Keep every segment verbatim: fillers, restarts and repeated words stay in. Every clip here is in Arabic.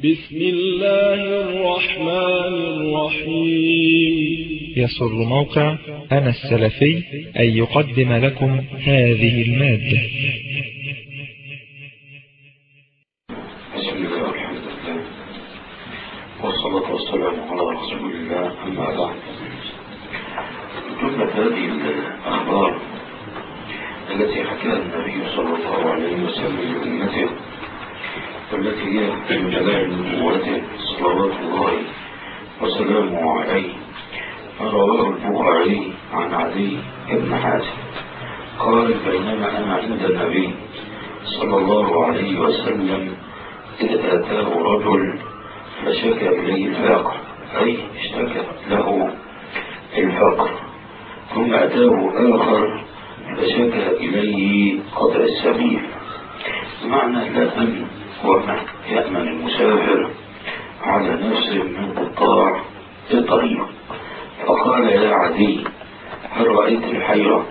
بسم الله الرحمن الرحيم. يسر موقع أنا السلفي أن يقدم لكم هذه المادة. بسم الله والحمد لله والصلاة والسلام على رسول الله، أما بعد. جملة هذه الأخبار التي حكاها النبي صلى الله عليه وسلم لأمته، والتي هي من دلائل نبوته صلوات الله وسلامه عليه، رواه البخاري عن علي بن حاتم قال: بينما أنا عند النبي صلى الله عليه وسلم إذ أتاه رجل فشكى إليه الفقر، أي اشتكى له الفقر، ثم أتاه آخر فشكى إليه قطع السبيل. معنى لا أمن وما يأمن المسافر على نفسه من قطاع الطريق. فقال: يا عدي، هل رأيت الحيرة؟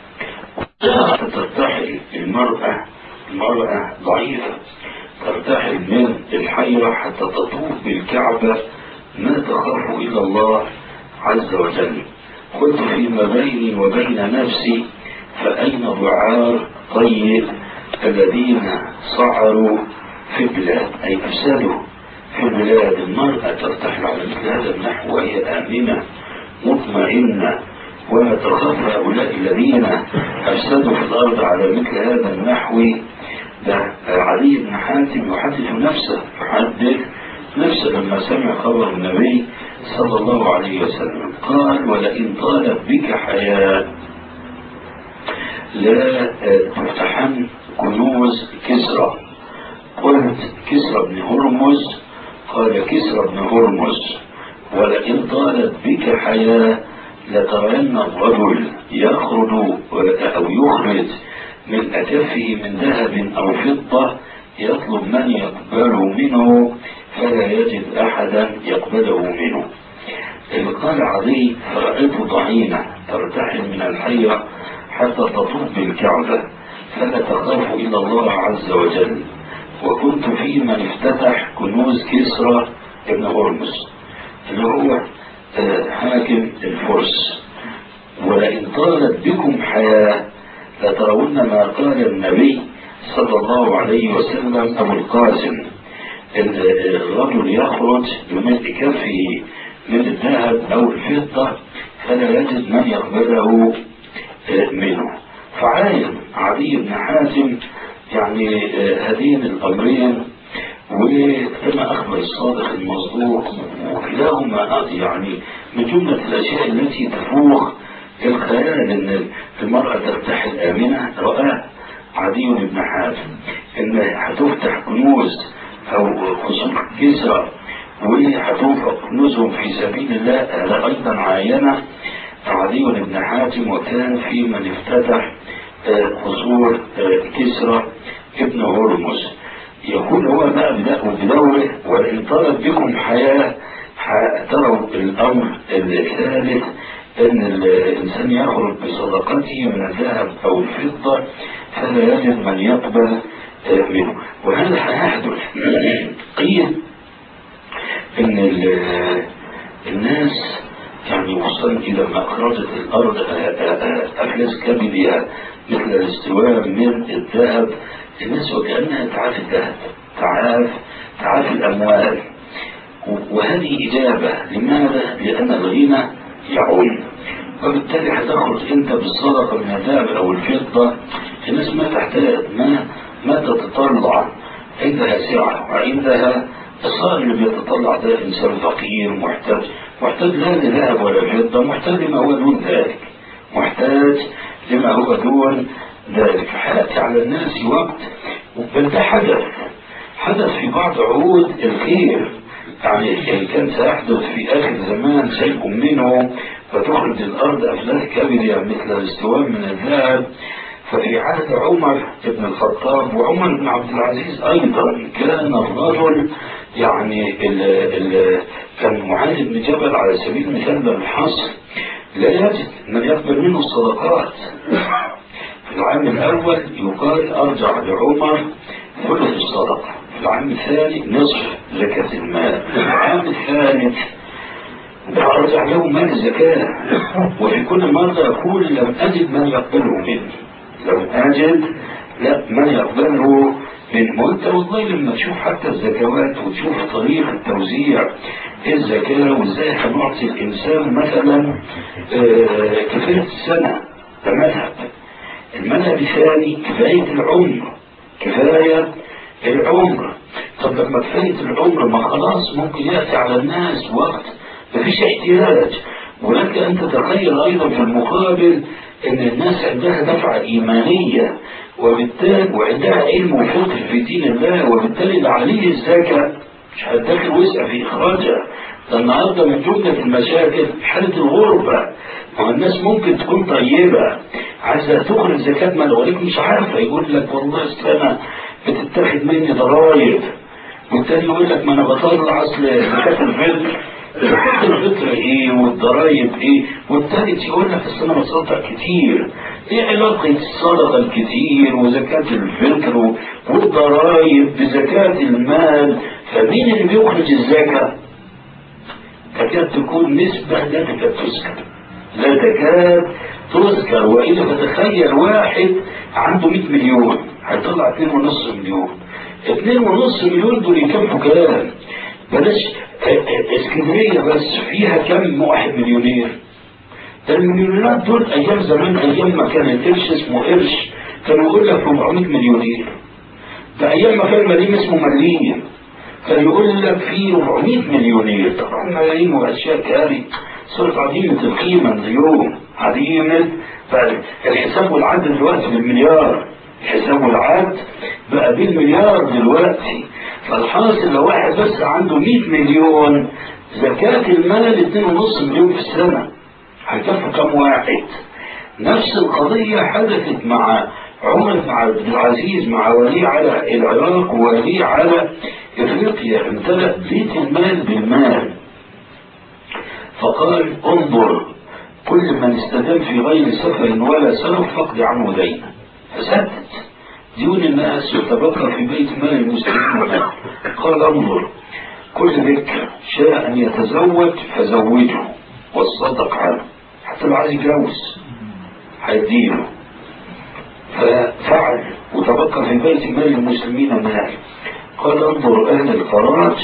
ترتحل المرأة المرأة ضعيفة ترتحل من الحيرة حتى تطوف بالكعبة، ما تخاف إلا الله عز وجل. قلت: فيما بيني وبين نفسي فأين ضعار طيب الذين صعروا في البلاد، أي أفسدوا في البلاد. المرأة ترتحل على مثل هذا النحو وهي آمنة مطمئنة، ولا تخاف هؤلاء الذين أفسدوا في الأرض على مثل هذا النحو. ده علي بن حاتم يحدث نفسه يحدث نفسه لما سمع خبر النبي صلى الله عليه وسلم. قال: ولئن طالت بك حياة لا تفتحن كنوز كسرى. قلت: كسرى بن هرمز؟ قال: كسرى بن هرمز. ولئن طالت بك حياة لترين الرجل يخرج أو يخرج من أكفه من ذهب أو فضة يطلب من يقبله منه فلا يجد أحدا يقبله منه. قال علي: فرأيت ضعينة ترتحل من الحيرة حتى تطوف بالكعبة فلا تخاف إلا الله عز وجل، وكنت في من افتتح كنوز كسرى ابن هرمز اللي هو حاكم الفرس. ولئن طالت بكم حياة لترون ما قال النبي صلى الله عليه وسلم أبو القاسم: الرجل يخرج بملء كفه من الذهب أو الفضة فلا يجد من يقبله منه. فعاين علي بن حاتم يعني هذين الأمرين، وكما أخبر الصادق المصدوق وكلاهما يعني من جملة الأشياء التي تفوق الخيال أن المرأة ترتحل آمنة. رأى علي بن حاتم أن هتفتح كنوز أو خصوص كسرى وهتنفق كنوزهم في سبيل الله. هذا أيضا عاينة علي بن حاتم، وكان في من افتتح قصور كسرى ابن هرمز. يقول هو بقى بدوره: ولئن طلب بكم حياة. تروا الأمر الثالث أن الإنسان يخرج بصدقته من الذهب أو الفضة فلا يجد من يقبل منه، وهذا هيحدث. قيل أن الناس يعني وصلت إلى ما أخرجت الأرض أفلاس كبدها مثل الاستواء من الذهب، الناس وكأنها تعاف الذهب تعاف تعاف الأموال. وهذه إجابة. لماذا؟ لأن الغنى يعون، وبالتالي هتخرج أنت بالصدقة من الذهب أو الفضة، الناس ما تحتاج ما ما تتطلع، عندها سعة وعندها الصار. اللي بيتطلع ده إنسان فقير محتاج محتاج لا لذهب ولا فضة، محتاج لما هو دون ذلك محتاج لما هو دون ذلك. حياتي على الناس وقت، بل ده حدث حدث في بعض عهود الخير، يعني كان سيحدث في آخر زمان شيء منه فتخرج الأرض أفلاس كبيرة مثل الاستواء من الذهب. ففي عهد عمر بن الخطاب وعمر بن عبد العزيز أيضا كان الرجل يعني ال ال كان معاذ بن جبل على سبيل المثال بالحصر لا يجد من يقبل منه الصدقات. في العام الأول يقال أرجع لعمر ثلث الصدقة، في العام الثاني نصف زكاة المال. العام الثالث أرجع له مال الزكاة، وفي كل مرة يقول لم أجد من يقبله مني، لم أجد لا من يقبله من وانت والله لما تشوف حتى الزكوات وتشوف طريقة توزيع الزكاة وازاي هنعطي الإنسان مثلا كفاية السنة، ده مذهب. المذهب الثاني كفاية العمر، كفاية العمر. طب لما كفاية العمر ما خلاص ممكن يأتي على الناس وقت مفيش احتياج، ولك أن تتخيل أيضا في المقابل أن الناس عندها دفعة إيمانية وبالتالي وعندها علم وفقه في دين الله، وبالتالي اللي عليه الزكاة مش هتدخل وسع في إخراجها. ده النهارده من جملة المشاكل حالة الغربة، والناس ممكن تكون طيبة عايزة تخرج زكاة مال ولكن مش عارفة، يقول لك والله السنة بتتاخد مني ضرايب، والتاني يقول لك ما أنا بطلع أصل زكاة الفطر، زكاة الفطر إيه والضرايب إيه، والتالت يقول لك أصل أنا بصدق كتير. إيه علاقة الصدقة الكتير وزكاة الفطر والضرايب بزكاة المال؟ فمين اللي بيخرج الزكاة؟ تكاد تكون نسبة لا تكاد تذكر، لا تكاد تذكر. وإلا فتخيل واحد عنده مئة مليون هيطلع اثنين ونص مليون، اثنين ونص مليون دول يكفوا كلام. بلاش اسكندرية بس فيها كم واحد مليونير؟ ده المليونيرات دول أيام زمان، أيام ما كان القرش اسمه قرش كانوا يقول لك أربعمائة مليونير. ده أيام ما كان مليم اسمه مليم كان يقول لك في أربعمائة مليونير. طبعا ملايين واشياء كاري صارت عديمة القيمة اليوم، عديمة. فالحساب والعد دلوقتي بالمليار، الحساب والعد بقى بالمليار دلوقتي. فالحاصل لو واحد بس عنده مئة مليون زكاة المال اثنين ونص مليون في السنة، هيكفوا كم واحد؟ نفس القضية حدثت مع عمر بن عبد العزيز مع ولي على العراق وولي على افريقيا، امتلأ بيت المال بالمال، فقال انظر كل من استدام في غير سفر ولا سلف فقد عنه دينا، فسدد ديون الناس وتبقى في بيت مال المسلمين. قال انظر كل ذكر شاء ان يتزوج فزوجه والصدق عنه، حتى لو عايز يتجوز هيديله، ففعل وتبقى في بيت مال المسلمين مال. قال انظر اهل الفراج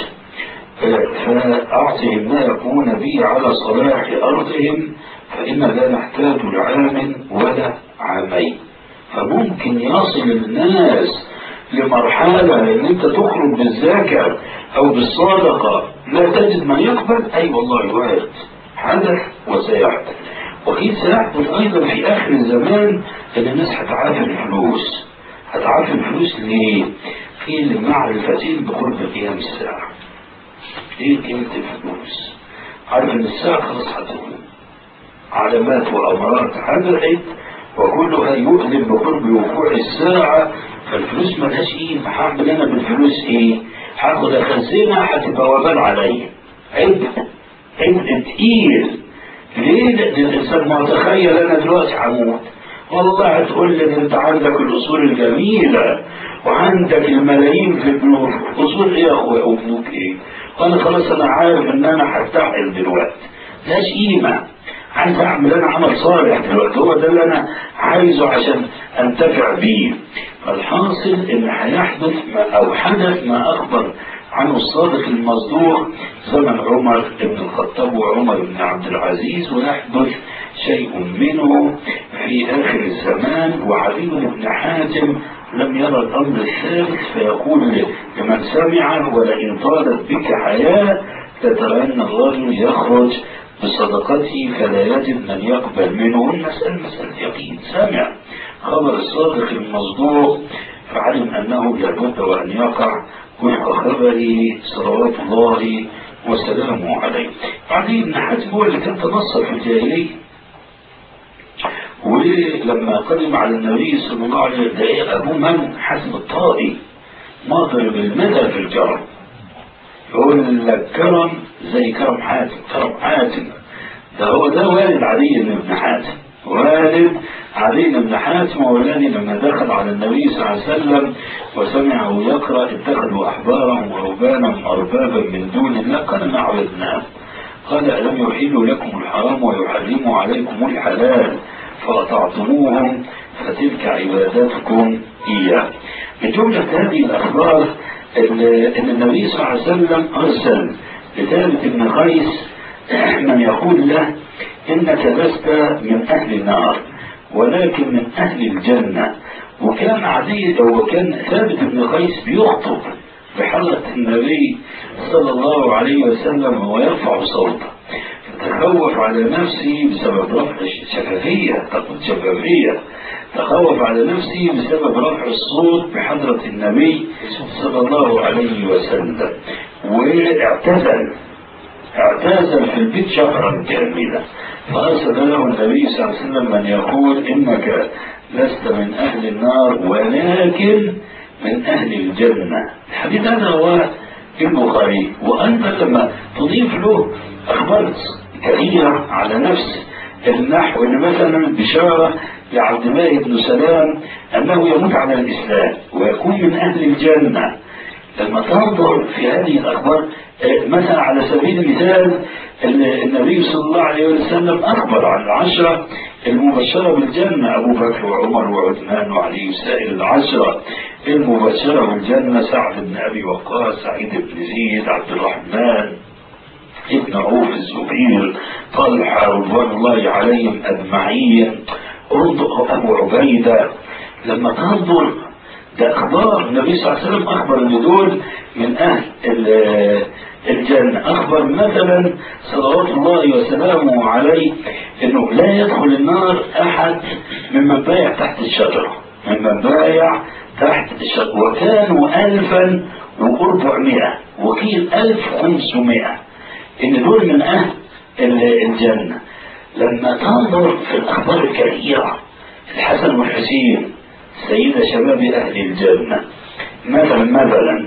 فاعطهم ما يكون به على صلاح ارضهم فان لا نحتاج لعام ولا عامين. فممكن يصل الناس لمرحلة ان انت تخرج بالزكاة او بالصدقة لا تجد من يقبل. اي أيوة والله وارد، حدث وسيحدث. وقيل سيحدث ايضا في اخر الزمان ان الناس هتعافي الفلوس. هتعافي الفلوس ليه؟ قيل معرفتين بقرب قيام الساعة. ايه كلمة الفلوس؟ عارف ان الساعة خلاص هتقوم، علامات وامارات حدثت وكلها يؤلم بقرب وقوع الساعة. فالفلوس ملهاش قيمة، هعمل انا بالفلوس ايه؟ هاخد اخزنها هتبقى وبال عليا، عبء عبء تقيل. ليه؟ لان الانسان ما تخيل انا دلوقتي هموت، والله هتقول لي انت عندك الاصول الجميلة وعندك الملايين في البنوك. اصول ايه يا اخويا وبنوك ايه؟ وانا خلاص انا عارف ان انا هرتحل دلوقتي، ملهاش قيمة. عايز اعمل انا عمل صالح دلوقتي، هو ده اللي انا عايزه عشان انتفع بيه. فالحاصل ان هيحدث او حدث ما اخبر عنه الصادق المصدوق زمن عمر بن الخطاب وعمر بن عبد العزيز، ويحدث شيء منه في اخر الزمان. وعلي بن حاتم لم يرى الامر الثالث فيقول لمن سمع ولئن طالت بك حياة لترى ان الرجل يخرج بصدقته فلا يجد من يقبل منه. المسألة مسألة يقين، سامع خبر الصادق المصدوق فعلم أنه لابد وأن يقع وفق خبره صلوات الله وسلامه عليه. علي بن حاتم هو اللي كان تنصر في الجاهلية، ولما قدم على النبي صلى الله عليه وسلم أبو من حاتم الطائي مضرب المدى في الكرم، يقول لك كرم زي كرم حاتم، كرم حاتم ده هو ده والد علي بن حاتم، والد عدي بن حاتم والذي لما دخل على النبي صلى الله عليه وسلم وسمعه يقرأ اتخذوا أحبارهم ورهبانهم أربابا من دون الله قال ما عبدناه. قال ألم يحلوا لكم الحرام ويحرموا عليكم الحلال فأطعتموهم فتلك عبادتكم إياه. من جملة هذه الأخبار أن النبي صلى الله عليه وسلم أرسل لثابت بن قيس من يقول له إنك لست من أهل النار ولكن من أهل الجنة. وكان عدي وكان ثابت بن قيس بيخطب بحضرة النبي صلى الله عليه وسلم ويرفع صوته، فتخوف على نفسه بسبب رفع الشفافية، تقول شفافية، تخوف على نفسه بسبب رفع الصوت بحضرة النبي صلى الله عليه وسلم، واعتزل اعتزل في البيت شهرا كاملا. فأرسل له النبي صلى الله عليه وسلم من يقول إنك لست من أهل النار ولكن من أهل الجنة. الحديث هذا هو البخاري، وأنت لما تضيف له أخبار كثيرة على نفس النحو، إن مثلا بشارة لعبد الله بن سلام أنه يموت على الإسلام ويكون من أهل الجنة. لما تنظر في هذه الأخبار مثلا على سبيل المثال النبي صلى الله عليه وسلم أخبر عن العشرة المبشرة بالجنة، أبو بكر وعمر وعثمان وعلي وسائر العشرة المبشرة بالجنة، سعد بن أبي وقاص، سعيد بن زيد، عبد الرحمن ابن عوف، الزبير، طلحة رضوان الله عليهم أجمعين، أبو عبيدة. لما تنظر ده أخبار النبي صلى الله عليه وسلم أخبر أن دول من أهل الجنة. أخبر مثلا صلوات الله وسلامه عليه أنه لا يدخل النار أحد ممن بايع تحت الشجرة، ممن بايع تحت الشجرة، وكانوا ألفا وأربعمائة وقيل ألف وخمسمائة، إن دول من أهل الجنة. لما تنظر في الأخبار الكثيرة، الحسن والحسين سيدة شباب أهل الجنة، مثلا مثلا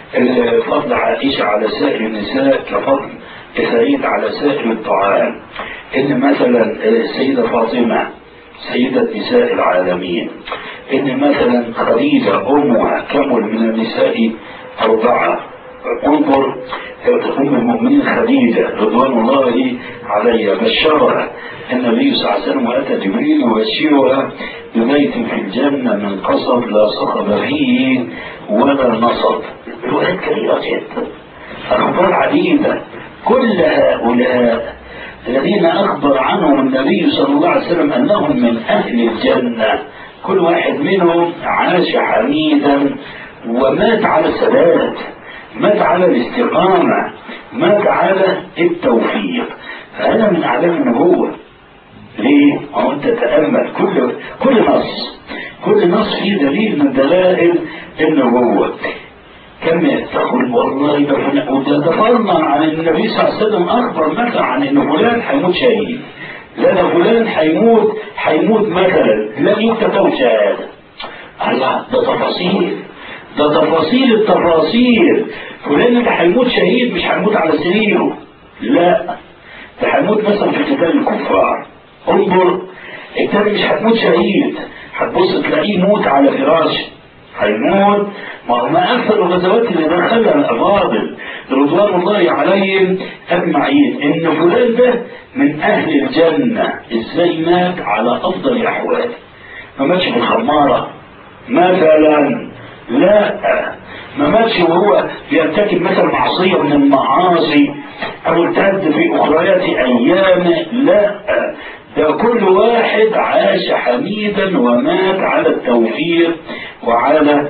فضل عائشة على سائر النساء كفضل سعيد على سائر الطعام، إن مثلا السيدة فاطمة سيدة نساء العالمين، إن مثلا خديجة أمها كمل من النساء أربعة. انظر أم المؤمنين خديجة رضوان الله عليها بشرها النبي صلى الله عليه وسلم، وأتى جبريل يبشرها ببيت في الجنة من قصب لا صخب فيه ولا نصب. روايات كثيرة جدا، أخبار عديدة. كل هؤلاء الذين أخبر عنهم النبي صلى الله عليه وسلم أنهم من أهل الجنة، كل واحد منهم عاش حميدا ومات على الثبات، مات على الاستقامة، مات على التوفيق. فهذا من أعلام النبوة. ليه؟ أو أنت تتأمل كل كل نص كل نص فيه دليل من دلائل النبوة. كم تقول والله ده تفرنا عن النبي صلى الله عليه وسلم أخبر مثلا عن إن فلان حيموت شهيد، لا ده فلان حيموت حيموت مثلا لن يكتب شهادة. الله، ده تفاصيل، ده تفاصيل التفاصيل. فلان اللي حيموت شهيد مش حيموت على سريره، لا ده حيموت مثلا في قتال الكفار. انظر، التاني مش هتموت شهيد، هتبص تلاقيه موت على فراشه، هيموت. ما أكثر الغزوات اللي دخلها الأفاضل رضوان الله عليهم أجمعين إن فلان ده من أهل الجنة. إزاي مات؟ على أفضل الأحوال، ما ماتش في الخمارة مثلا، لا، ما ماتش وهو بيرتكب مثلا معصية من المعاصي أو ارتد في أخريات أيامه، لا، ده كل واحد عاش حميدا ومات على التوفيق وعلى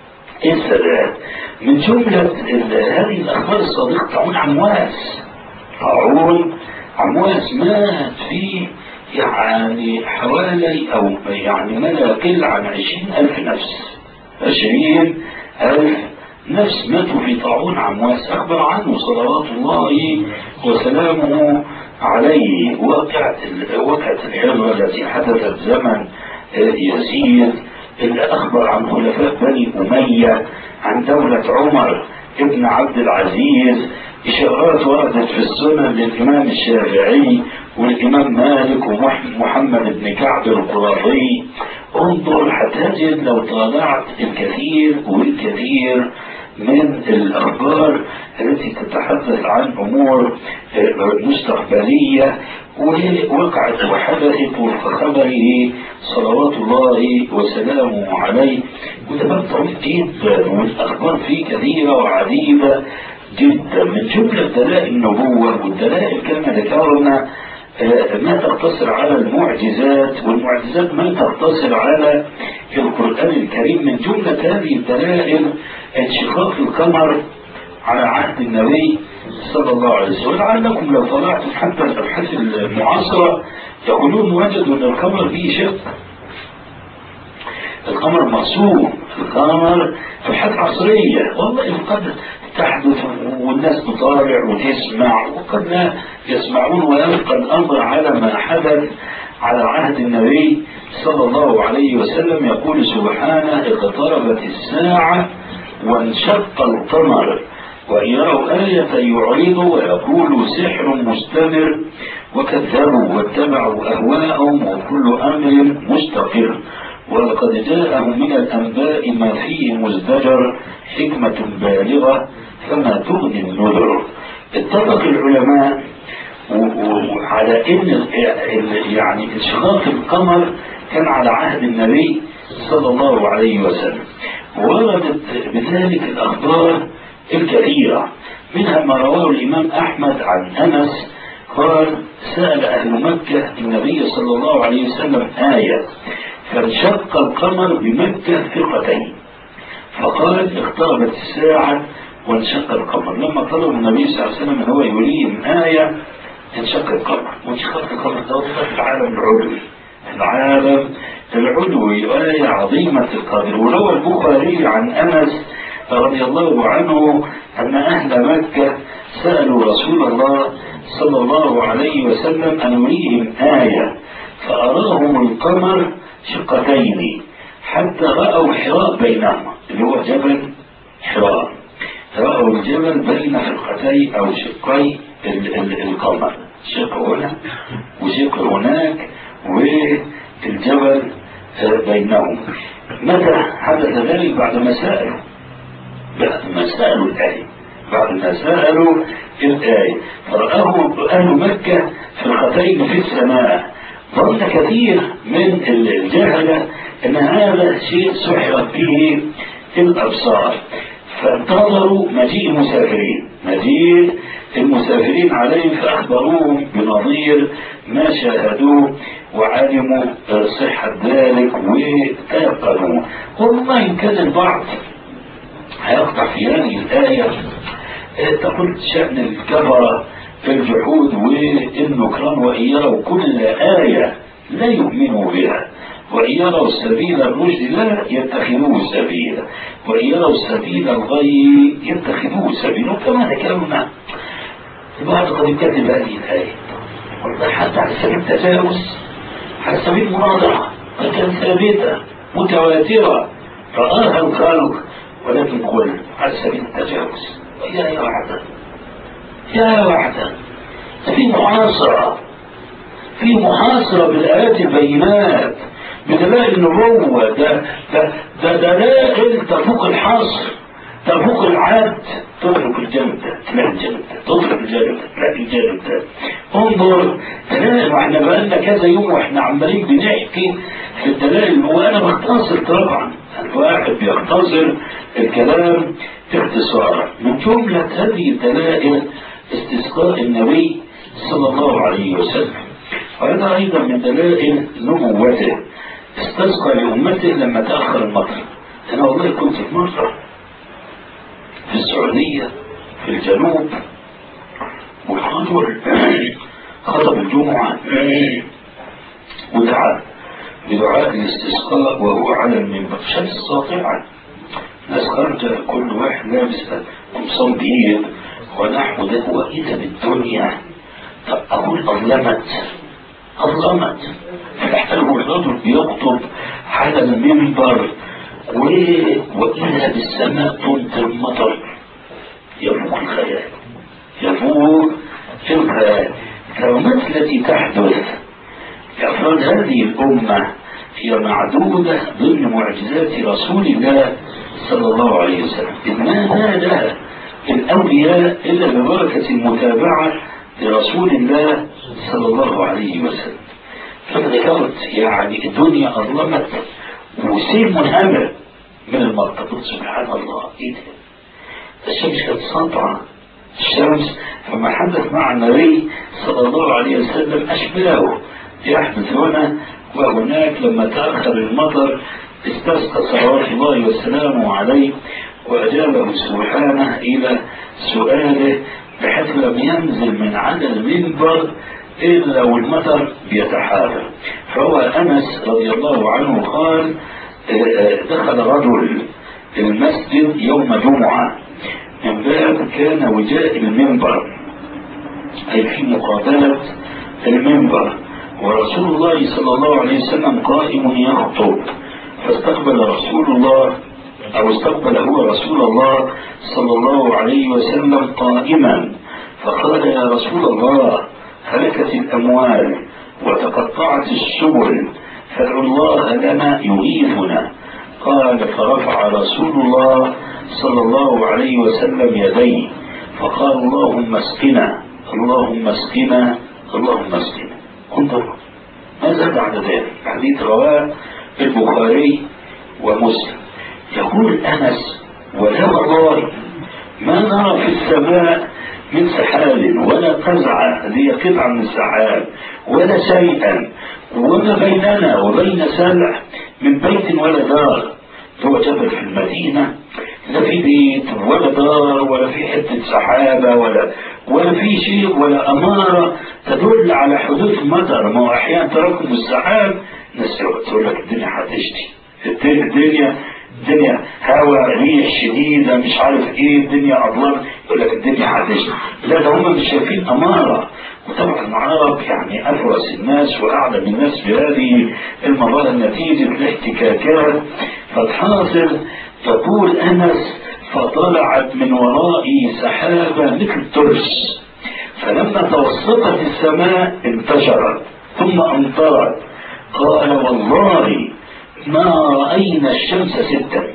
السداد. من جملة هذه الأخبار الصادقة طاعون عمواس. طاعون عمواس مات في يعني حوالي أو يعني ما لا يقل عن عشرين ألف نفس، عشرين ألف نفس ماتوا في طاعون عمواس. أخبر عنه صلوات الله وسلامه عليه. وقعت وقعت الحرة التي حدثت زمن يزيد، اللي أخبر عن خلفاء بني أمية، عن دولة عمر ابن عبد العزيز، إشارات وردت في السنن للإمام الشافعي والإمام مالك ومحمد بن كعب القرظي. انظر هتجد لو طالعت الكثير والكثير من الأخبار التي تتحدث عن أمور مستقبلية ووقعت وحدثت وفق خبره صلوات الله وسلامه عليه، وده باب طويل جدا والأخبار فيه كثيرة وعديدة جدا. من جملة دلائل النبوة والدلائل كما ذكرنا ما تقتصر على المعجزات، والمعجزات ما تقتصر على القرآن الكريم. من جملة هذه الدلائل انشقاق القمر على عهد النبي صلى الله عليه وسلم. ولعلكم لو طلعتم حتى الأبحاث المعاصرة يقولون وجدوا أن القمر فيه شق، القمر مرسوم، القمر في أبحاث عصرية والله قد تحدث والناس تطالع وتسمع وقد لا يسمعون، ويبقى الأمر على ما حدث على عهد النبي صلى الله عليه وسلم. يقول سبحانه: اقتربت الساعة وانشق القمر وإن يروا آية يعرضوا ويقولوا سحر مستمر وكذبوا واتبعوا أهواءهم وكل أمر مستقر ولقد جاءهم من الأنباء ما فيه مزدجر حكمة بالغة فما تغني النذر. اتفق العلماء على ان يعني انشقاق القمر كان على عهد النبي صلى الله عليه وسلم، وردت بذلك الأخبار الكثيرة، منها ما رواه الإمام أحمد عن أنس قال: سأل أهل مكة النبي صلى الله عليه وسلم آية فانشق القمر بمكة فرقتين فقال: اقتربت الساعة وانشق القمر. لما طلب النبي صلى الله عليه وسلم هو يريهم آية انشق القمر، وانشقاق القمر ده في العالم العلوي، العالم العلوي آية عظيمة القدر. وروى البخاري عن أنس رضي الله عنه أن أهل مكة سألوا رسول الله صلى الله عليه وسلم أن يريهم آية فأراهم القمر شقتين حتى رأوا حراء بينهما، اللي هو جبل حراء، رأوا الجبل بين فرقتي أو شقي القمر، شق هنا وشق هناك والجبل بينهم. متى حدث ذلك؟ بعد ما سألوا بعد ما سألوا الآية بعد ما سألوا الآية فرآه أهل مكة فرقتين في السماء. ظن كثير من الجهلة أن هذا شيء سحرت به الأبصار، فانتظروا مجيء المسافرين مجيء المسافرين عليهم فأخبروهم بنظير ما شاهدوه وعلموا صحة ذلك وتيقنوا. والله إن كان البعض هيقطع في هذه الآية تقول شأن الكفرة في الجحود والنكران وإن يروا كل آية لا يؤمنوا بها وإن يروا سبيل الرشد لا يتخذوه سبيلا وإن يروا سبيل الغي يتخذوه سبيلا. وكما ذكرنا البعض قد يكذب هذه الآية والله حتى على سبيل التجاوز، على سبيل المناظرة، كانت ثابتة متواترة رآها الخلق، ولكن قل على سبيل التجاوز. يا وحدة يا وحدة في محاصرة في محاصرة بالآيات البينات بدلائل النبوة، ده ده ده دلائل تفوق الحصر تفوق العد. تترك الجنة تلاقي الجنة، تترك الجنة تلاقي الجنة. انظر دلائل، واحنا بقالنا كذا يوم واحنا عمالين بنحكي في الدلائل، وانا بختصر طبعا، الواحد بيختصر الكلام اختصارا. من جملة هذه الدلائل استسقاء النبي صلى الله عليه وسلم، وهذا أيضا من دلائل نبوته. استسقى لأمته لما تأخر المطر. أنا والله كنت في مرة في السعودية في الجنوب، والرجل خطب الجمعة ودعا بدعاء الاستسقاء وهو على المنبر، شمس ساطعة، ناس خرج كل واحد لابس قمصان بيض ونحو ده، وإذا بالدنيا طب أقول أظلمت أظلمت فاحتاجه الرجل بيخطب على المنبر وإذا بالسماء تمطر المطر يفوق الخيال النفور في الكرامات التي تحدث لأفراد هذه الأمة هي معدودة ضمن معجزات رسول الله صلى الله عليه وسلم، إذ ما نال الأولياء إلا ببركة المتابعة لرسول الله صلى الله عليه وسلم. كما ذكرت يعني الدنيا أظلمت وسيل منهمر من المرتبط. سبحان الله، إيه ده؟ الشمس كانت ساطعة، الشمس فما حدث مع النبي صلى الله عليه وسلم أشبهه يحدث هنا وهناك. لما تأخر المطر استسقى صلوات الله وسلامه عليه وأجابه سبحانه إلى سؤاله بحيث لم ينزل من على المنبر إلا والمطر بيتحارب. فهو أنس رضي الله عنه قال دخل رجل المسجد يوم جمعة من باب كان وجاء المنبر أي في مقابلة المنبر، ورسول الله صلى الله عليه وسلم قائم يخطب، فاستقبل رسول الله أو استقبل هو رسول الله صلى الله عليه وسلم قائما، فقال يا رسول الله هلكت الأموال وتقطعت السبل فادعوا الله لنا يغيثنا. قال فرفع رسول الله صلى الله عليه وسلم يديه فقال اللهم اسقنا اللهم اسقنا اللهم اسقنا. انظر ماذا بعد ذلك؟ حديث رواه البخاري ومسلم. يقول أنس ولا والله ما نرى في السماء من سحاب ولا قزعة هذه قطعة من السحاب ولا شيئا وما بيننا وبين سلع من بيت ولا دار. هو جبل في المدينة لا في بيت ولا دار ولا في حتة سحابة ولا ولا في شيء ولا أمارة تدل على حدوث مطر. ما هو أحيانا تراكم السحاب ناس تقول لك الدنيا هتشتي، الدنيا الدنيا هواء ريح شديدة مش عارف ايه الدنيا أضلال، يقول لك الدنيا هتشتي. لا ده هم مش شايفين أمارة. وطبعا العرب يعني أفرس الناس وأعلم الناس بهذه المظاهر نتيجة الاحتكاكات. فالحاصل تقول أنس فطلعت من ورائي سحابة مثل ترس فلما توسطت السماء انتشرت ثم أمطرت. قال والله ما رأينا الشمس ستا.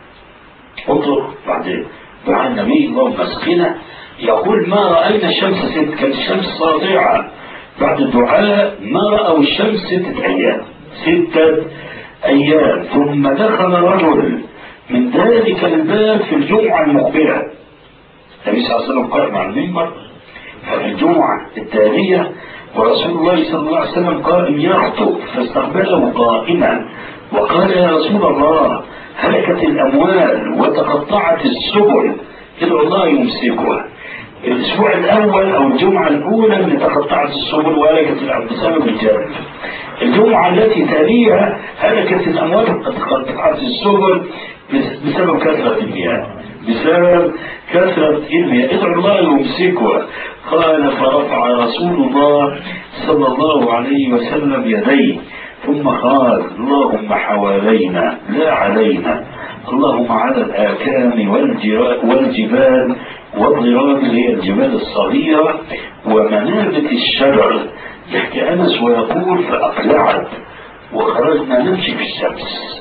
انظر بعد دعاء النبي اللهم اسقنا يقول ما رأينا الشمس ست، كانت الشمس ساطعة. بعد الدعاء ما رأوا الشمس ستة أيام ستة أيام. ثم دخل رجل من ذلك الباب في الجمعة المقبلة. النبي صلى الله عليه وسلم قائم على المنبر ففي الجمعة التالية ورسول الله صلى الله عليه وسلم قائم يخطب فاستقبله قائما وقال يا رسول الله هلكت الأموال وتقطعت السبل ادعو الله يمسكها. الأسبوع الأول أو الجمعة الأولى اللي تقطعت السبل وهلكت الأموال بسبب الجرد. الجمعة التي تليها هلكت الأموال وتقطعت السبل بسبب كثرة المياه بسبب كثرة المياه ادعو الله يمسكها. قال فرفع رسول الله صلى الله عليه وسلم يديه ثم قال اللهم حوالينا لا علينا اللهم على الآكام والجبال والضراب اللي هي الجبال الصغيرة ومنابت الشجر. يحكي أنس ويقول فأقلعت وخرجنا نمشي في الشمس.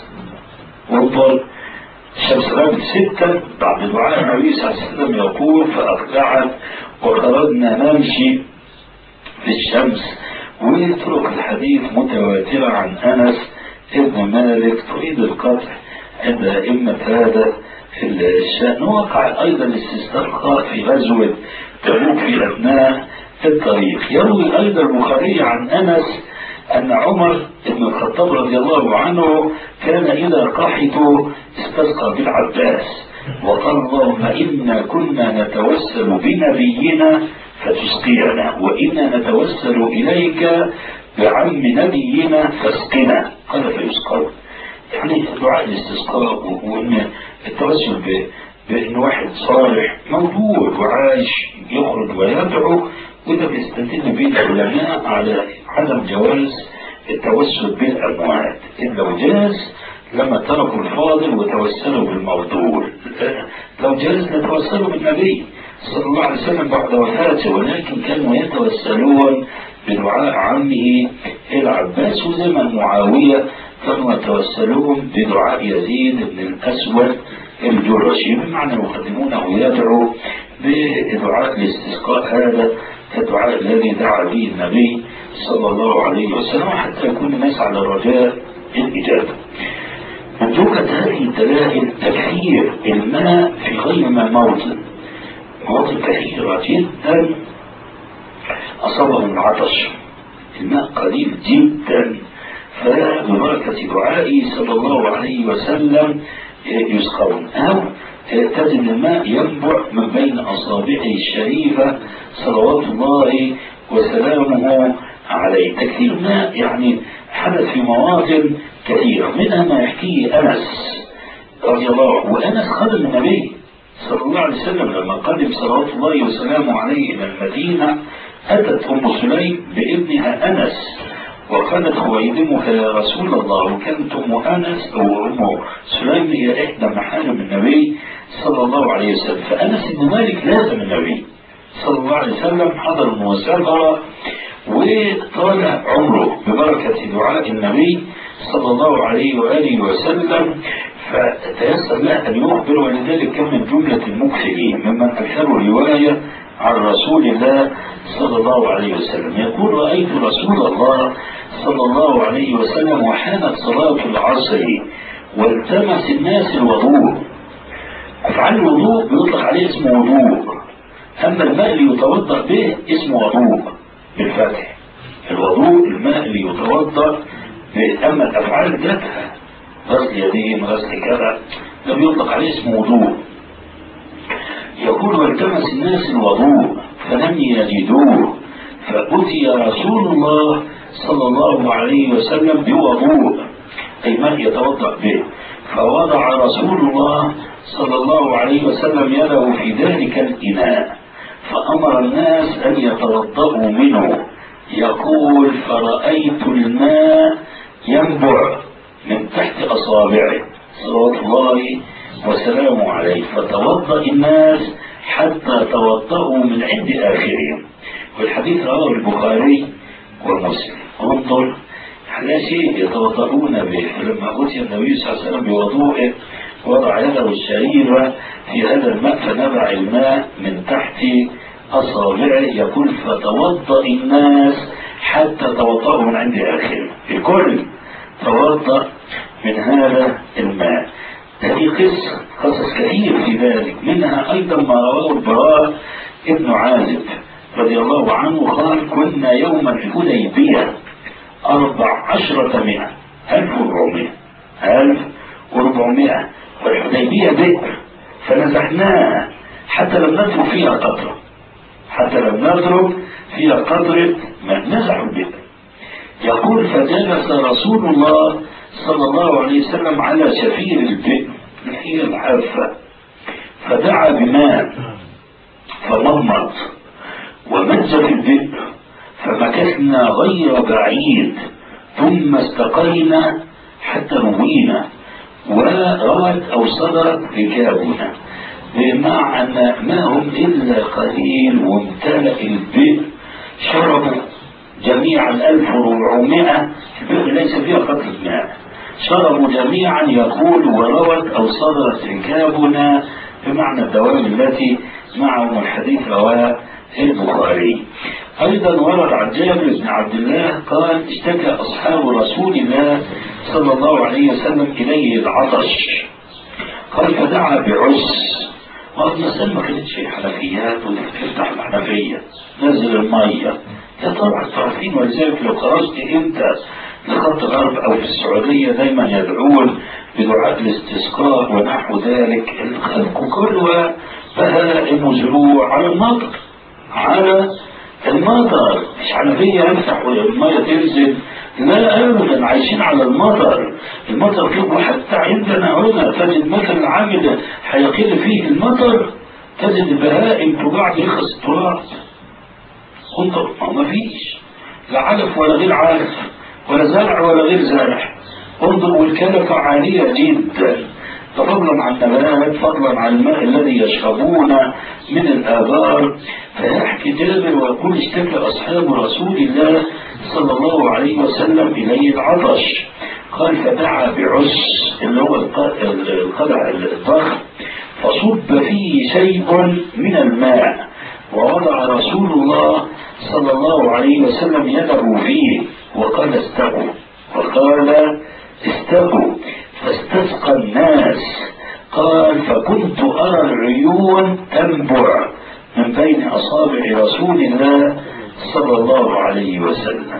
وانظر الشمس غابت ستة بعد دعاء النبي صلى الله عليه وسلم يقول فأقلعت وخرجنا نمشي في الشمس. ويترك الحديث متواترة عن أنس ابن مالك تريد القطع عند أئمة هذا في الشأن. وقع أيضا الاستسقاء في غزوة تبوك في أثناء الطريق. يروي أيضا البخاري عن أنس أن عمر بن الخطاب رضي الله عنه كان إذا قحطوا استسقى بالعباس وقال اللهم إنا كنا نتوسل بنبينا فتسقينا وإنا نتوسل إليك بعم نبينا فاسقنا. قال فيسقون. يعني دعاء الاستسقاء وإن التوسل بأن واحد صالح موجود وعايش يخرج ويدعو، وده بيستدل به العلماء على عدم جواز التوسل بالأموات. إن لو جاز لما تركوا الفاضل وتوسلوا بالموضوع. لو جاز نتوسلوا بالنبي صلى الله عليه وسلم بعد وفاته، ولكن كانوا يتوسلون بدعاء عمه العباس، وزي ما معاوية كانوا يتوسلون بدعاء يزيد بن الأسود الجرشي، بمعنى يقدمونه يدعو بدعاء الاستسقاء، هذا الدعاء الذي دعا به النبي صلى الله عليه وسلم حتى يكون الناس على رجاء الإجابة. وجوكت هذه الدلائل تكثير الماء في غير ما موطن، مواطن كثيرة جدا أصابهم العطش، الماء قليل جدا، فببركة دعائه صلى الله عليه وسلم يسقون، أو تجد الماء ينبع من بين أصابعه الشريفة صلوات الله وسلامه عليه. تكثير الماء يعني حدث في مواطن كثيرة، منها ما يحكيه أنس رضي الله عنه، وأنس خادم النبي صلى الله عليه وسلم لما قدم صلوات الله وسلامه عليه إلى المدينة، أتت أم سليم بابنها أنس وقالت خويدمك يا رسول الله، وكانت أم أنس أو أم سليم هي إحدى محارم النبي صلى الله عليه وسلم. فأنس بن مالك لازم النبي صلى الله عليه وسلم، حضر المسافرة وطال عمره ببركة دعاء النبي صلى الله عليه وآله وسلم، فتيسر له أن يخبر، ولذلك كان من جملة المكثرين ممن أكثروا رواية عن رسول الله صلى الله عليه وسلم. يقول رأيت رسول الله صلى الله عليه وسلم وحانت صلاة العصر والتمس الناس الوضوء. أفعال الوضوء بيطلق عليه اسمه وضوء، أما الماء اللي يتوضأ به اسمه وضوء بالفتح، الوضوء الماء اللي يتوضأ به، أما الأفعال ذاتها غسل يدين غسل كذا لم يطلق عليه اسمه وضوء. يقول والتمس الناس الوضوء فلم يجدوه، فأتي رسول الله صلى الله عليه وسلم بوضوء أي ماء يتوضأ به، فوضع رسول الله صلى الله عليه وسلم يده في ذلك الإناء فأمر الناس أن يتوضأوا منه. يقول فرأيت الماء ينبع من تحت أصابعه صلوات الله وسلامه عليه، فتوضأ الناس حتى توضأوا من عند آخرهم. والحديث رواه البخاري ومسلم. انظر على شيء يتوضؤون به، فلما أتي النبي صلى الله عليه وسلم بوضوءه وضع يده الشريفة في هذا الماء فنبع الماء من تحت أصابعه. يقول فتوضأ الناس حتى توضأوا من عند آخرهم، الكل توضأ من هذا الماء. هذه قصة قصص كثير في ذلك، منها أيضا ما رواه البراء ابن عازب رضي الله عنه قال كنا يوم الحديبية أربع عشرة مئة ألف وأربعمائة ألف وأربعمائة، والحديبية بئر فنزحناها حتى لم نترك فيها قطرة، حتى لم نترك فيها قطرة ما نزحوا البئر. يقول فجلس رسول الله صلى الله عليه وسلم على شفير البئر هي الحافة فدعا بماء فمضمض ومج في البئر، فمكثنا غير بعيد ثم استقينا حتى روينا وروت أو صدرت ركابنا، بمعنى ما هم إلا قليل وامتلأ البئر، شربوا جميعا ألف وأربعمائة، البئر ليس فيها قطرة ماء، شربوا جميعا. يقول وروت أو صدرت ركابنا، بمعنى الدوام التي معهم. الحديث رواه البخاري. أيضا ورد عن جابر بن عبد الله قال اشتكى أصحاب رسول الله صلى الله عليه وسلم إليه العطش، قال فدعا بعس، والمسألة ما كانتش في حنفيات وتفتح الحنفية نزل المية، يا طبعا تعرفين. ولذلك لو خرجت انت لخط غرب او في السعودية دايما يدعون بدعاء الاستسقاء ونحو ذلك، الخلق كله بهائم وزروع على المطر، على المطر، مش حنفية يفتح والمية تنزل، لا ابدا، عايشين على المطر. المطر كله حتى عندنا هنا تجد مثل العامل هيقل فيه المطر تجد البهائم تباع يخص التراب، انظر ما فيش لا علف ولا غير علف ولا زرع ولا غير زرع، انظر والكلفة عالية جدا، فضلا عن النبات، فضلا عن الماء الذي يشربون من الآبار. فيحكي جابر ويقول اشتكى أصحاب رسول الله صلى الله عليه وسلم إليه العطش، قال فدعا بعس اللي هو القدع الضخم فصب فيه شيء من الماء، ووضع رسول الله صلى الله عليه وسلم يده فيه وقال استقوا، وقال استقوا فاستسقى الناس. قال فكنت أرى العيون تنبع من بين أصابع رسول الله صلى الله عليه وسلم.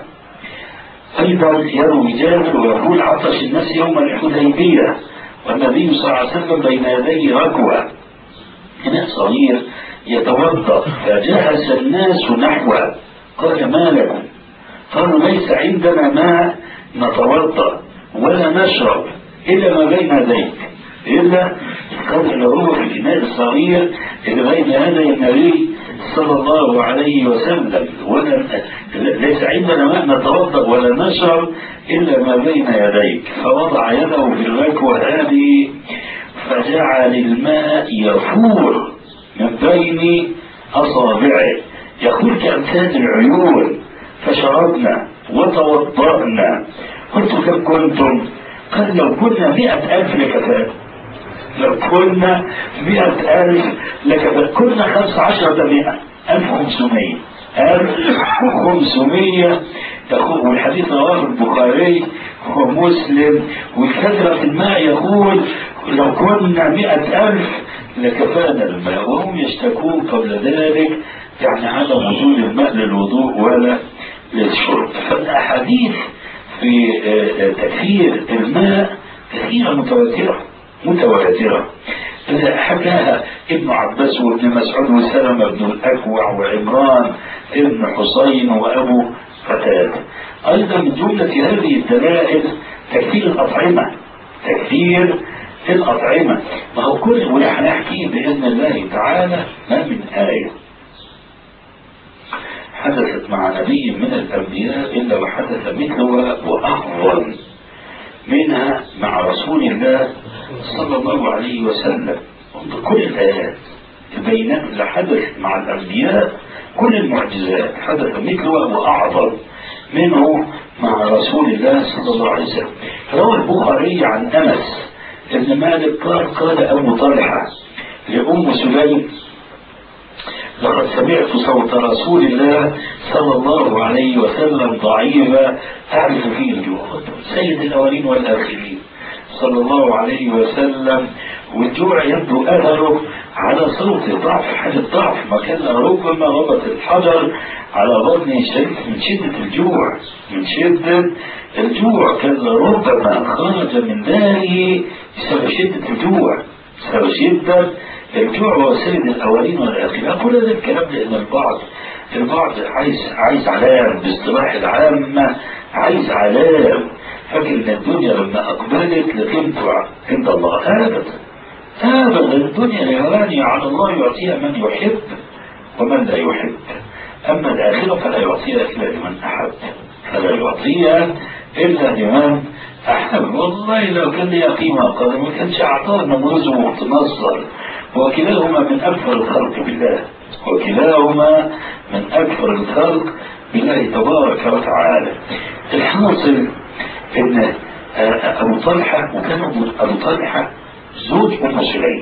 أيضا يروي جابر ويقول عطش الناس يوم الحديبية والنبي صلى الله عليه وسلم بين يدي ركوة، إناء صغير يتوضأ، فجهز الناس نحوه. قال ما لكم؟ قالوا ليس عندنا ماء نتوضأ ولا نشرب إلا ما بين يديك، إلا قال اللي هو في الإناء الصغير اللي بين يدي النبي صلى الله عليه وسلم، ولا ليس عندنا ماء نتوضأ ولا نشرب إلا ما بين يديك. فوضع يده في الركوة هذه فجعل الماء يفور من بين أصابعه، يقول كأمثال العيون. فشربنا وتوضأنا. قلت كم كنتم؟ قال لو كنا مئة ألف لكفاء، لو كنا مئة ألف لكفاء، كنا خمسة عشر مئة ألف وخمسمائة ألف وخمسمائة. والحديث رواه البخاري ومسلم. والكثرة الماء يقول لو كنا مئة ألف لكفانا الماء، وهم يشتكون قبل ذلك يعني عدم وجود الماء للوضوء ولا للشرب. فالأحاديث في تكثير الماء كثيرة متواترة متواترة حكاها ابن عباس وابن مسعود وسلمة بن الأكوع وعمران ابن حسين وأبو قتادة. أيضا من جملة هذه الدلائل تكثير الأطعمة، تكثير الأطعمة. ما هو كل ونحن نحكي بإذن الله تعالى ما من آية حدثت مع نبي من الأنبياء إلا وحدث مثلها وأفضل منها مع رسول الله صلى الله عليه وسلم. كل الآيات البينات اللي حدثت مع الأنبياء كل المعجزات حدث مثلها وأعظم منه مع رسول الله صلى الله عليه وسلم. روى البخاري عن أنس ابن مالك قال قال أبو طلحة لأم سليم لقد سمعت صوت رسول الله صلى الله عليه وسلم ضعيفا أعرف فيه الجوع. سيد الأولين والآخرين صلى الله عليه وسلم، والجوع يبدو أثره على صوت ضعف، حالة ضعف، ما كان ربما ربط الحجر على بطنه الشريف من شدة الجوع، من شدة الجوع كان ربما خرج من داره بسبب شدة الجوع، بسبب شدة الجوع. وسيد الأولين والآخرين. أقول هذا الكلام لأن البعض البعض عايز عايز علام باصطلاح العامة، عايز علام، فاكر ان الدنيا لما اقبلت لقيمتها عند الله. ابدا ابدا، الدنيا يا على الله يعطيها من يحب ومن لا يحب، اما الاخره فلا يعطيها الا لمن احب، فلا يعطيها الا لمن احب. والله لو كان لي قيمه قدر ما كانش اعطانا نموذج وتنصر، وكلاهما من اكثر الخلق بالله، وكلاهما من اكثر الخلق بالله تبارك وتعالى. الحاصل ان ابو طلحه، وكان ابو طلحه زوج ام سليم،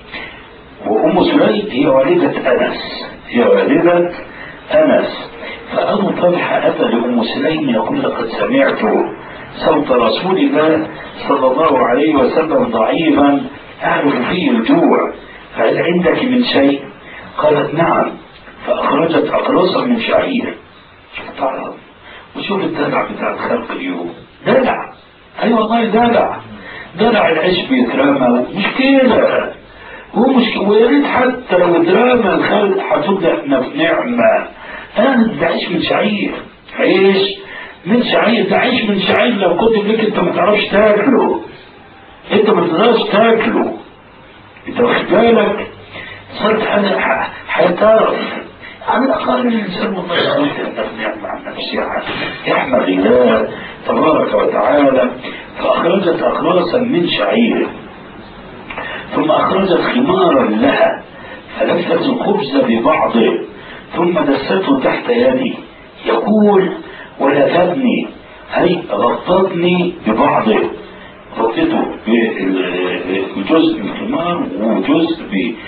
وام سليم هي والده انس، هي والده انس. فابو طلحه اتى لام سليم يقول لقد سمعت صوت رسول الله صلى الله عليه وسلم ضعيفا اعرف فيه الجوع، فهل عندك من شيء؟ قالت نعم. فاخرجت اقراصا من شعير. طبعا وشوف الدلع بتاع الخلق اليوم، دلع، اي أيوة والله دلع، دلع العيش بيترمى مشكلة، هو مشكلة. ويا ريت حتى لو اترمى الخلق هتبدا احنا في نعمة. انا ده عيش من شعير، عيش من شعير، ده عيش من شعير لو كنت لك انت ما تعرفش تاكله، انت ما تقدرش تاكله، انت واخد بالك؟ صرت انا هتعرف على الأقل الإنسان والله يقول نعمة عن نفسها يحمد الله تبارك وتعالى. فأخرجت أقراصا من شعير ثم أخرجت خمارا لها فلفت الخبز ببعضه ثم دسته تحت يدي، يقول ولفتني، هي غطتني ببعضه، غطيته بجزء من الخمار وجزء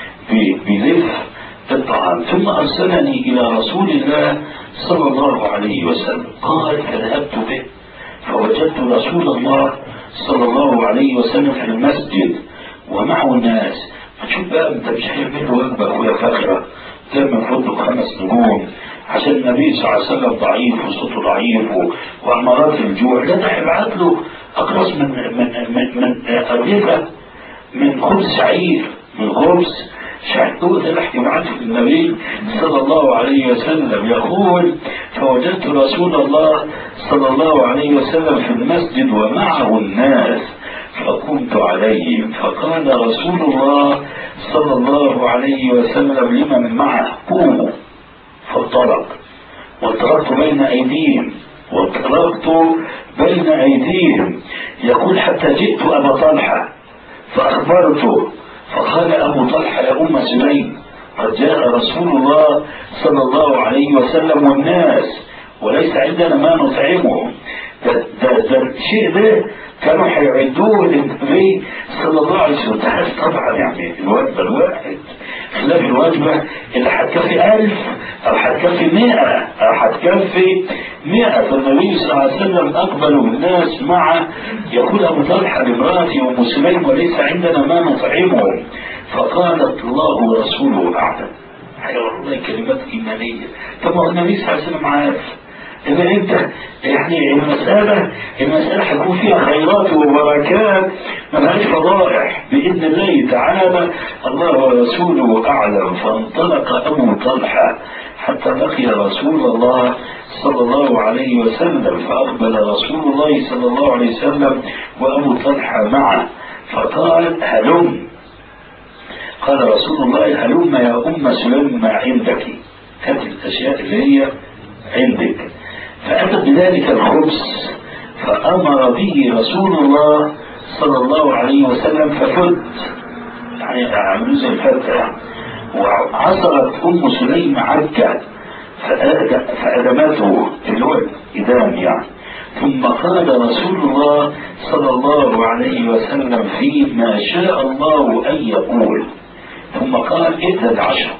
بلف الطعام، ثم أرسلني إلى رسول الله صلى الله عليه وسلم. قال فذهبت به فوجدت رسول الله صلى الله عليه وسلم في المسجد ومعه الناس. فتشوف بقى انت مش هيعمل له وجبه وهي فاخره كان المفروض له خمس نجوم عشان النبي صلى الله عليه وسلم ضعيف وصوته ضعيف وامارات الجوع، لا ده هيبعت له اقرص من من من من ارغفه من خبز شعير، من خبز شعير ده اللي هيبعته للنبي صلى الله عليه وسلم. يقول فوجدت رسول الله صلى الله عليه وسلم في المسجد ومعه الناس فقمت عليهم فقال رسول الله صلى الله عليه وسلم لمن معه قوموا، فانطلق وانطلقت بين أيديهم وانطلقت بين أيديهم. يقول حتى جئت أبا طلحة فأخبرته فقال أبو طلحة يا أم سليم قد جاء رسول الله صلى الله عليه وسلم والناس وليس عندنا ما نطعمهم. ده, ده, ده الشيء ده كانوا هيعدوه للنبي صلى الله عليه وسلم. تعرف طبعا يعني الوجبه الواحد خلاف الوجبه اللي هتكفي ألف او هتكفي مئة او هتكفي مئة. فالنبي صلى الله عليه وسلم اقبلوا الناس معه. يقول ابو طلحه لامراته ام سليم وليس عندنا ما نطعمهم، فقالت الله ورسوله اعلم. حاجه والله كلمات ايمانيه. طب ما النبي صلى الله عليه وسلم عارف إذا أنت يعني المسألة المسألة حيكون فيها خيرات وبركات ملهاش فضائح بإذن الله تعالى. الله ورسوله أعلم. فانطلق أبو طلحة حتى لقي رسول الله صلى الله عليه وسلم، فأقبل رسول الله صلى الله عليه وسلم وأبو طلحة معه فقال هلم. قال رسول الله هلم يا أم سليم ما عندك، هذه الأشياء اللي هي عندك. فأتى بذلك الخبز فأمر به رسول الله صلى الله عليه وسلم ففد، يعني عملوا زي الفتة يعني. وعصرت أم سليم عكا فأدمته اللي هو الإدام يعني. ثم قال رسول الله صلى الله عليه وسلم فيما شاء الله أن يقول، ثم قال إذن عشرة،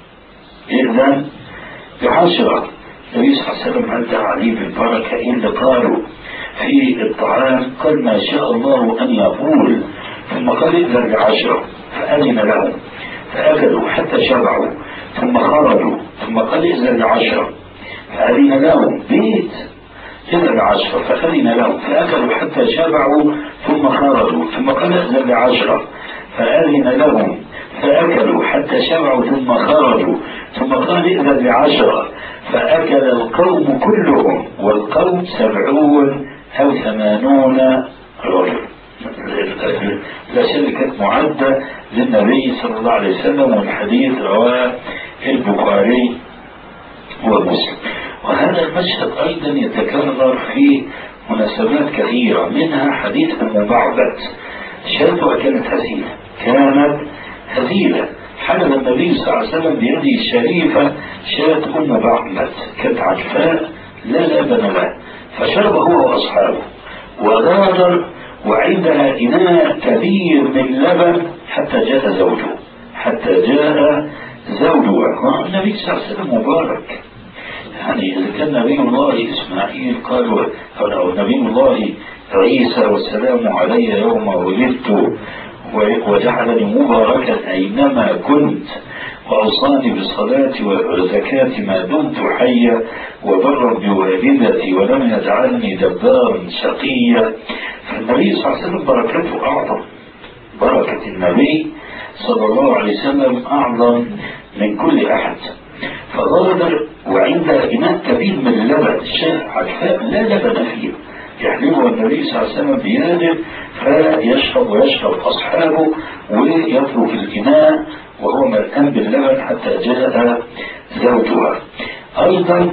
إذن بعشرة. النبي صلى الله عليه وسلم عدى عليه بالبركة إن قالوا في الطعام قال ما شاء الله أن يقول، ثم قال إذن بعشرة فأذن لهم فأكلوا حتى شبعوا ثم خرجوا، ثم قال إذن بعشرة فأذن لهم بيت إذن بعشرة فأذن لهم فأكلوا حتى شبعوا ثم خرجوا، ثم قال إذن بعشرة فأذن لهم فأكلوا حتى شبعوا ثم خرجوا، ثم قال إذن بعشرة فأكل القوم كلهم، والقوم سبعون أو ثمانون رجل. الأشياء كانت معدة للنبي صلى الله عليه وسلم، والحديث رواه البخاري ومسلم. وهذا المشهد أيضا يتكرر في مناسبات كثيرة، منها حديث أم معبد. شاتها كانت هزيلة، كانت هزيلة. حمل النبي صلى الله عليه وسلم بيده الشريفة شاة أم معبد كانت عجفاء لا لبن له، فشرب هو وأصحابه وغادر وعندها إناء كبير من لبن حتى جاء زوجه حتى جاء زوجها. النبي صلى الله عليه وسلم مبارك، يعني إذا كان نبي الله إسماعيل قال أو نبي الله عيسى والسلام علي يوم ولدت وجعلني مباركا أينما كنت وأوصاني بالصلاة والزكاة ما دمت حيا وبرا بوالدتي ولم يجعلني جبارا شقيا. فالنبي صلى الله عليه وسلم بركته أعظم، بركة النبي صلى الله عليه وسلم أعظم من كل أحد. فغادر وعندها إناء كبير من اللبن، الشاة عجفاء لا لبن فيه يحلبها النبي صلى الله عليه وسلم بيده فيشرب ويشرب أصحابه ويترك الإناء وهو ملآن باللبن حتى جاء زوجها. أيضا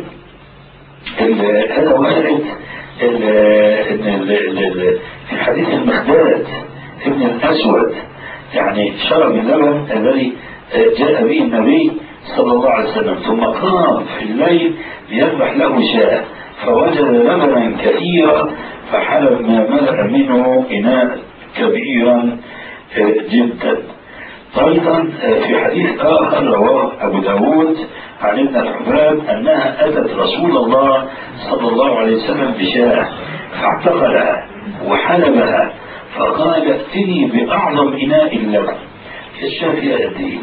هذا وارد في حديث المخداد ابن الأسود يعني شرب اللبن الذي جاء به النبي صلى الله عليه وسلم، ثم قام في الليل ليذبح له شاة فوجد لبنا كثيرا فحلب ما ملأ منه إناء كبيرا جدا. أيضا في حديث آخر رواه أبو داود عن ابن الحباب أنها أتت رسول الله صلى الله عليه وسلم بشاة فاعتقلها وحلبها فقال ائتني بأعظم إناء اللبن. الشاة فيها قد إيه؟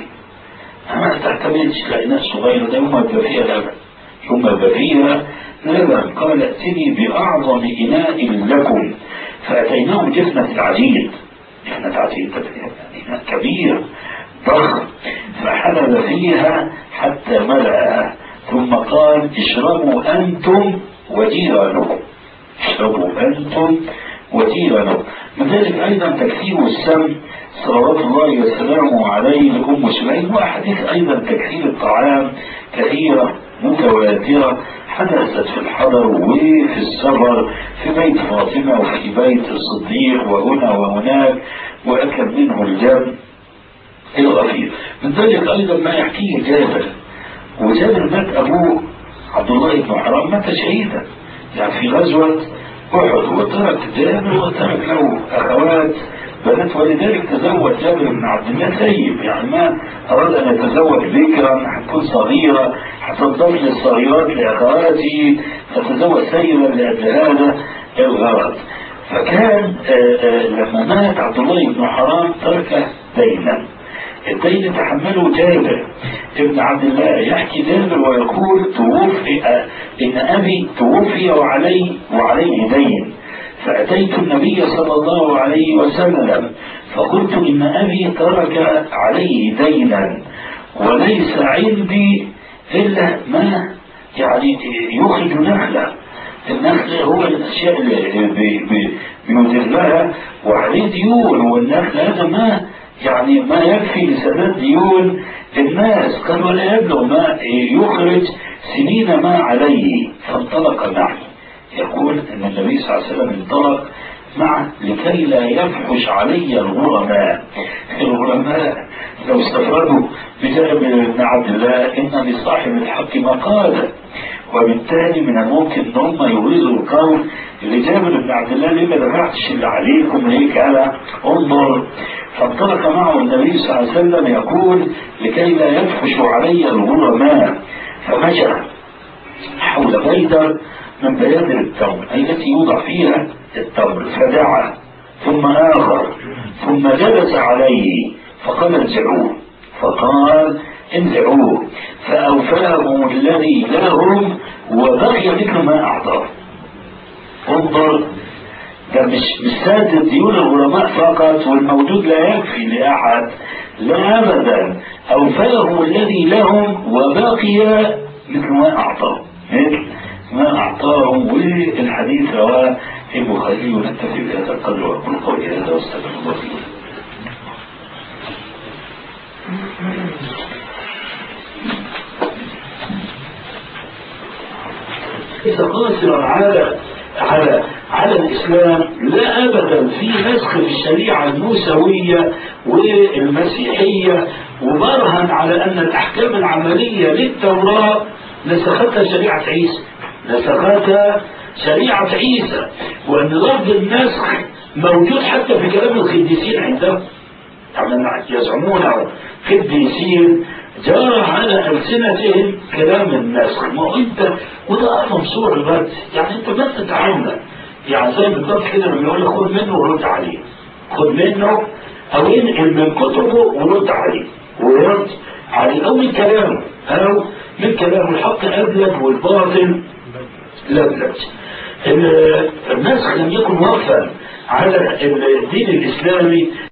ما تعتمدش لإناء صغيرة، ده يوم يبقى فيها لبن، يوم يبقى فيها لبن. قال ائتني بأعظم إناء لكم فأتيناه جفنة العجين، جفنة عجين إناء كبير ضخم فحلب فيها حتى ملأها ثم قال اشربوا أنتم وجيرانكم، اشربوا أنتم وجيرانكم. من ذلك أيضا تكثير السم صلوات الله وسلامه عليه لأم سليم، وأحاديث أيضا تكثير الطعام كثيرة متواترة حدثت في الحضر وفي السفر، في بيت فاطمة وفي بيت الصديق وهنا وهناك، وأكل منه الجن الغفير. من ذلك أيضا ما يحكيه جابر، وجابر مات أبوه عبد الله بن حرام مات شهيدا يعني في غزوة أحد، وترك جابر وترك له أخوات بنات، ولذلك تزوج جابر بن عبد الله ثيب، يعني ما أراد أن يتزوج بكرا حتكون صغيرة حتنضم للصغيرات لأخواتي فتزوج ثيبا لأجل هذا الغرض. فكان آآ آآ لما مات عبد الله بن حرام ترك دينا، الدين تحمله جابر ابن عبد الله. يحكي جابر ويقول توفي إن أبي توفي وعلي وعليه دين، فأتيت النبي صلى الله عليه وسلم فقلت إن أبي ترك عليه دينا وليس عندي إلا ما يعني يخرج نخلة، النخل هو الأشياء اللي بيدير لها وعليه ديون، والنخل هذا ما يعني ما يكفي لسداد ديون الناس، قال ولا يبلغ ما يخرج سنين ما عليه. فانطلق معي، يقول ان النبي صلى الله عليه وسلم انطلق معه لكي لا يفحش علي الغرماء. الغرماء لو استفردوا بجابر بن عبد الله ان لصاحب الحق مقالا، وبالتالي من الممكن ان هم يغيظوا القول لجابر بن عبد الله ليه ما دفعتش اللي عليكم هيك على انظر. فانطلق معه النبي صلى الله عليه وسلم يقول لكي لا يفحش علي الغرماء، فمشى حول بيدر من بيادر التمر التي يوضع فيها التمر فدعا ثم آخر ثم جلس عليه فقال انزعوه، فقال انزعوه فأوفاهم الذي لهم وبقي مثل ما أعطاه. انظر، ده مش مش سادة ديون الغرماء فقط والموجود لا يكفي لأحد، لا أبدا، أوفاهم الذي لهم وبقي مثل ما أعطاه، مثل ما أعطاهم. والحديث رواه البخاري. ونكتفي بهذا القدر وأقول قولي هذا واستغفر الله لي. إذا قاصرا على على على الإسلام لا أبدا في نسخ في الشريعة الموسوية والمسيحية، وبرهن على أن الأحكام العملية للتوراة نسختها شريعة عيسى، نسختها شريعة عيسى، وأن لفظ النسخ موجود حتى في كلام القديسين عندهم، يعني يزعمون قديسين جرى على ألسنتهم كلام النسخ. ما هو أنت وده أعظم صورة الرد، يعني أنت ما تتعامل يعني زي بالضبط كده لما يقول لك خد منه ورد عليه، خد منه أو ينقل من كتبه ورد عليه ورد عليه، أو من كلامه أو من كلامه الحق أبلج والباطل لبلج. النسخ لم يكن وقفا على الدين الإسلامي